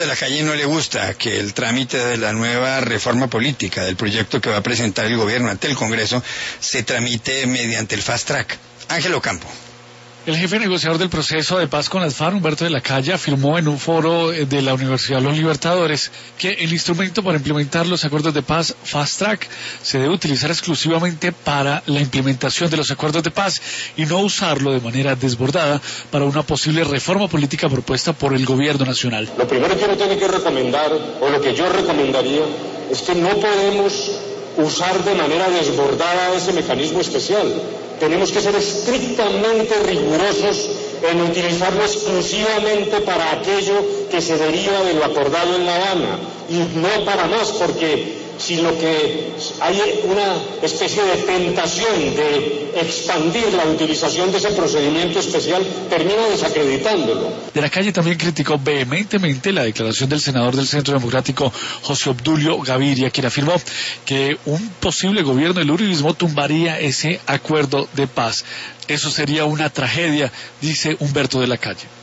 De la Calle no le gusta que el trámite de la nueva reforma política, del proyecto que va a presentar el gobierno ante el Congreso, se tramite mediante el fast track. Ángel Ocampo. El jefe negociador del proceso de paz con las FARC, Humberto de la Calle, afirmó en un foro de la Universidad de los Libertadores que el instrumento para implementar los acuerdos de paz, Fast Track, se debe utilizar exclusivamente para la implementación de los acuerdos de paz y no usarlo de manera desbordada para una posible reforma política propuesta por el gobierno nacional. Lo primero que uno tiene que recomendar, o lo que yo recomendaría, es que no podemos usar de manera desbordada ese mecanismo especial. Tenemos que ser estrictamente rigurosos en utilizarlo exclusivamente para aquello que se deriva de lo acordado en La Habana y no para más, porque si lo que hay una especie de tentación de expandir la utilización de ese procedimiento especial, termina desacreditándolo. De la Calle también criticó vehementemente la declaración del senador del Centro Democrático, José Obdulio Gaviria, quien afirmó que un posible gobierno del uribismo tumbaría ese acuerdo de paz. Eso sería una tragedia, dice Humberto de la Calle.